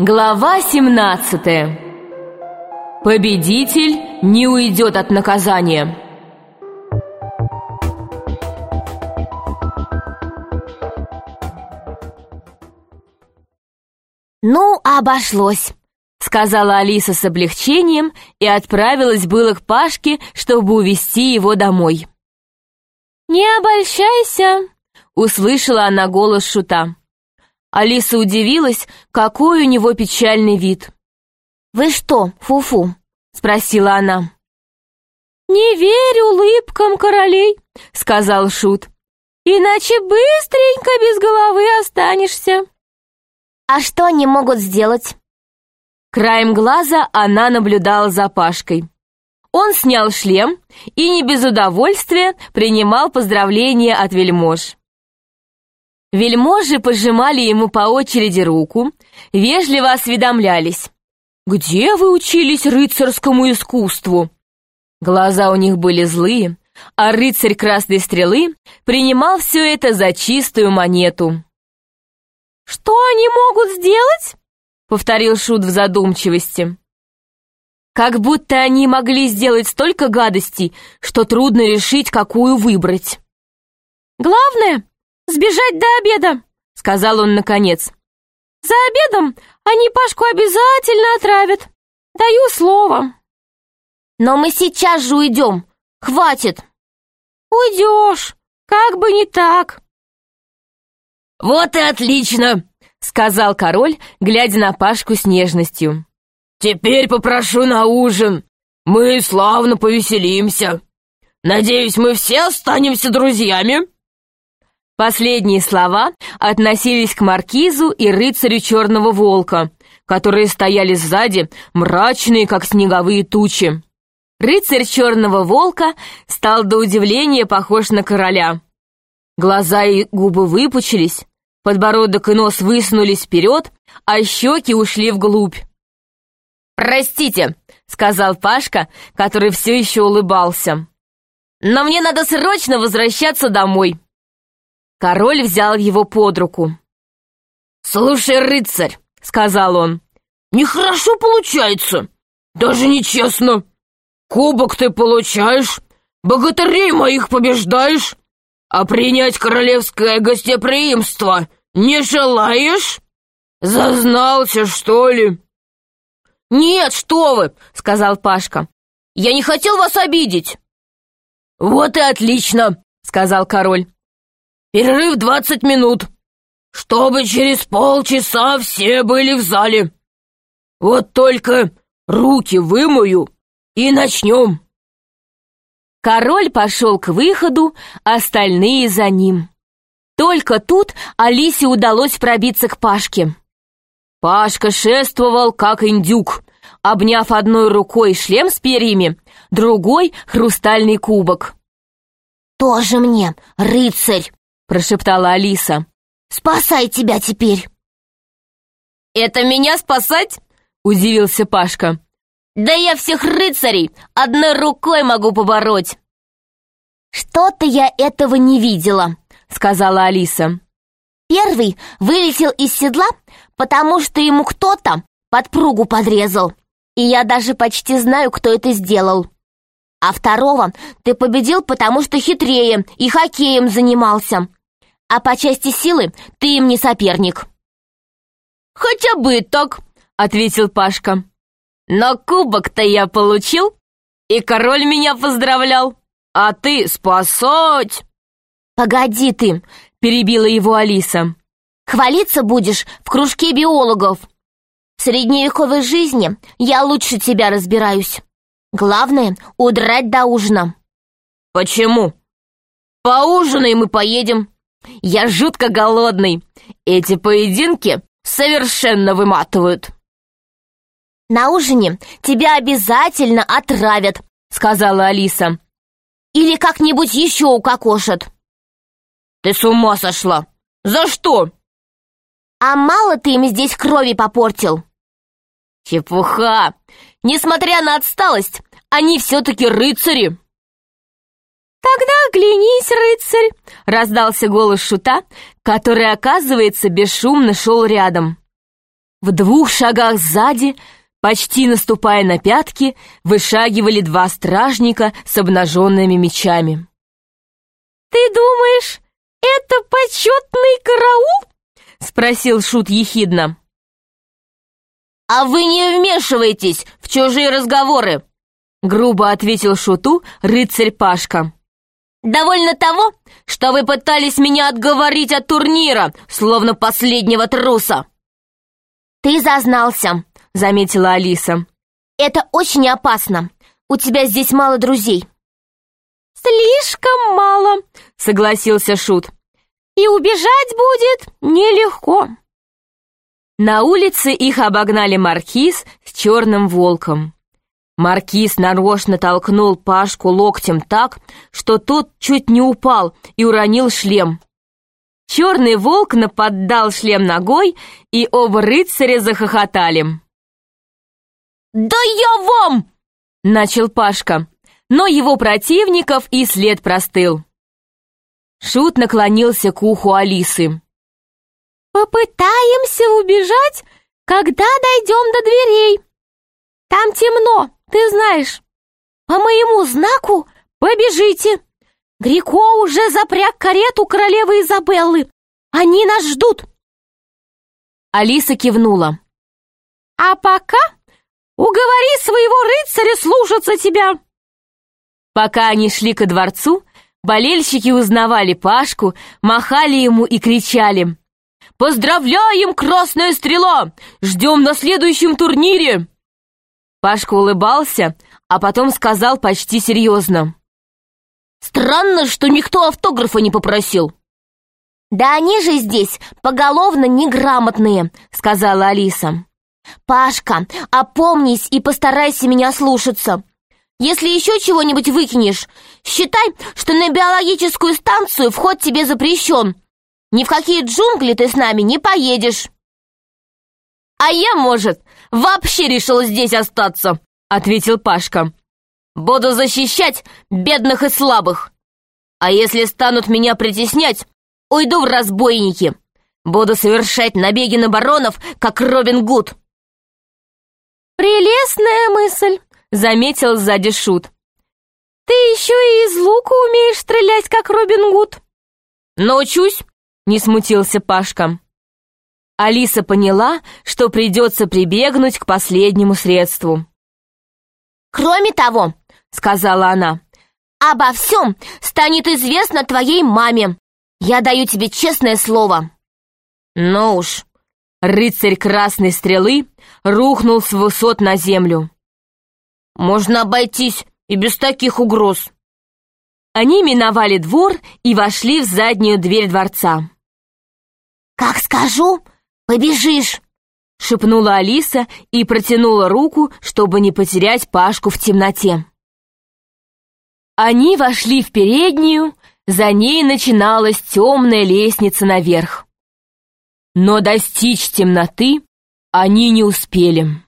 Глава 17. Победитель не уйдет от наказания. «Ну, обошлось», — сказала Алиса с облегчением и отправилась было к Пашке, чтобы увезти его домой. «Не обольщайся», — услышала она голос Шута. Алиса удивилась, какой у него печальный вид. «Вы что, фу-фу?» — спросила она. «Не верь улыбкам королей», — сказал Шут, «иначе быстренько без головы останешься». «А что они могут сделать?» Краем глаза она наблюдала за Пашкой. Он снял шлем и не без удовольствия принимал поздравления от вельмож. Вельможи пожимали ему по очереди руку, вежливо осведомлялись: «Где вы учились рыцарскому искусству?» Глаза у них были злые, а рыцарь Красной Стрелы принимал все это за чистую монету. «Что они могут сделать?» — повторил Шут в задумчивости. «Как будто они могли сделать столько гадостей, что трудно решить, какую выбрать». «Главное — сбежать до обеда», — сказал он наконец. «За обедом они Пашку обязательно отравят. Даю слово». «Но мы сейчас же уйдем. Хватит». «Уйдешь, как бы не так». «Вот и отлично», — сказал король, глядя на Пашку с нежностью. «Теперь попрошу на ужин. Мы славно повеселимся. Надеюсь, мы все останемся друзьями». Последние слова относились к маркизу и рыцарю Черного Волка, которые стояли сзади, мрачные, как снеговые тучи. Рыцарь Черного Волка стал до удивления похож на короля. Глаза и губы выпучились, подбородок и нос высунулись вперед, а щеки ушли вглубь. «Простите», — сказал Пашка, который все еще улыбался, «но мне надо срочно возвращаться домой». Король взял его под руку. «Слушай, рыцарь», — сказал он, «нехорошо получается, даже нечестно. Кубок ты получаешь, богатырей моих побеждаешь, а принять королевское гостеприимство не желаешь? Зазнался, что ли?» «Нет, что вы», — сказал Пашка, «я не хотел вас обидеть». «Вот и отлично», — сказал король. «Перерыв 20 минут, чтобы через полчаса все были в зале. Вот только руки вымою и начнем». Король пошел к выходу, остальные за ним. Только тут Алисе удалось пробиться к Пашке. Пашка шествовал, как индюк, обняв одной рукой шлем с перьями, другой — хрустальный кубок. «Тоже мне, рыцарь!» — прошептала Алиса. «Спасай тебя теперь!» «Это меня спасать?» — удивился Пашка. «Да я всех рыцарей одной рукой могу побороть!» «Что-то я этого не видела», — сказала Алиса. «Первый вылетел из седла, потому что ему кто-то подпругу подрезал, и я даже почти знаю, кто это сделал. А второго ты победил, потому что хитрее и хоккеем занимался, а по части силы ты им не соперник». «Хотя бы так», — ответил Пашка. «Но кубок-то я получил, и король меня поздравлял, а ты спасать!» «Погоди ты», — перебила его Алиса. «Хвалиться будешь в кружке биологов. В средневековой жизни я лучше тебя разбираюсь. Главное — удрать до ужина». «Почему?» «Поужинаем и поедем. Я жутко голодный. Эти поединки совершенно выматывают». «На ужине тебя обязательно отравят», — сказала Алиса. «Или как-нибудь еще укокошат». «Ты с ума сошла! За что?» «А мало ты им здесь крови попортил?» «Чепуха! Несмотря на отсталость, они все-таки рыцари!» «Тогда оглянись, рыцарь!» — раздался голос Шута, который, оказывается, бесшумно шел рядом. В 2 шагах сзади, почти наступая на пятки, вышагивали 2 стражника с обнаженными мечами. «Ты думаешь, это почетный караул?» — спросил Шут ехидно. «А вы не вмешивайтесь в чужие разговоры!» — грубо ответил Шуту рыцарь Пашка. «Довольно того, что вы пытались меня отговорить от турнира, словно последнего труса!» «Ты зазнался», — заметила Алиса. «Это очень опасно. У тебя здесь мало друзей». «Слишком мало», — согласился Шут. «И убежать будет нелегко». На улице их обогнали маркиз с черным волком. Маркиз нарочно толкнул Пашку локтем так, что тот чуть не упал и уронил шлем. Черный волк наподдал шлем ногой, и оба рыцаря захохотали. «Да я вам!» — начал Пашка, но его противников и след простыл. Шут наклонился к уху Алисы. «Попытаемся убежать, когда дойдем до дверей. Там темно, ты знаешь. По моему знаку побежите. Грико уже запряг карету королевы Изабеллы. Они нас ждут». Алиса кивнула. «А пока уговори своего рыцаря слушаться тебя». Пока они шли ко дворцу, болельщики узнавали Пашку, махали ему и кричали: «Поздравляем, Красная Стрела! Ждем на следующем турнире!» Пашка улыбался, а потом сказал почти серьезно: «Странно, что никто автографа не попросил». «Да они же здесь поголовно неграмотные», — сказала Алиса. «Пашка, опомнись и постарайся меня слушаться. Если еще чего-нибудь выкинешь, считай, что на биологическую станцию вход тебе запрещен. Ни в какие джунгли ты с нами не поедешь». «А я, может, вообще решил здесь остаться», — ответил Пашка. «Буду защищать бедных и слабых. А если станут меня притеснять, уйду в разбойники. Буду совершать набеги на баронов, как Робин Гуд». «Прелестная мысль», — заметил сзади Шут. «Ты еще и из лука умеешь стрелять, как Робин Гуд». «Научусь», — не смутился Пашка. Алиса поняла, что придется прибегнуть к последнему средству. «Кроме того, — сказала она, — обо всем станет известно твоей маме. Я даю тебе честное слово». Ну уж, рыцарь Красной Стрелы рухнул с высот на землю. «Можно обойтись и без таких угроз». Они миновали двор и вошли в заднюю дверь дворца. «Как скажу, побежишь», — шепнула Алиса и протянула руку, чтобы не потерять Пашку в темноте. Они вошли в переднюю, за ней начиналась темная лестница наверх. Но достичь темноты они не успели.